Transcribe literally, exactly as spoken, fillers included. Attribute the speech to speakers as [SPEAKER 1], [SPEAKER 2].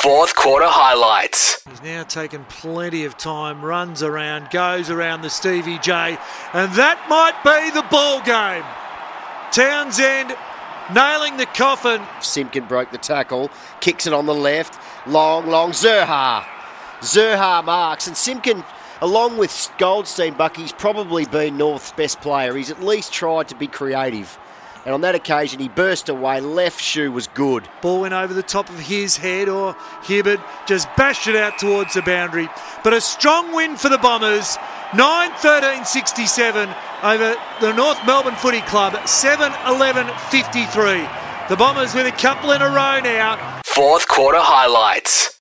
[SPEAKER 1] Fourth quarter highlights.
[SPEAKER 2] He's now taken plenty of time, runs around, goes around the Stevie J, and that might be the ball game. Townsend nailing the coffin.
[SPEAKER 3] Simpkin broke the tackle, kicks it on the left, long, long, Zurhaar. Zurhaar marks, and Simpkin, along with Goldstein, Bucky's probably been North's best player. He's at least tried to be creative. And on that occasion, he burst away. Left shoe was good.
[SPEAKER 2] Ball went over the top of his head, or Hibberd just bashed it out towards the boundary. But a strong win for the Bombers. nine thirteen sixty-seven over the North Melbourne Footy Club. seven eleven fifty-three. The Bombers with a couple in a row now.
[SPEAKER 1] Fourth quarter highlights.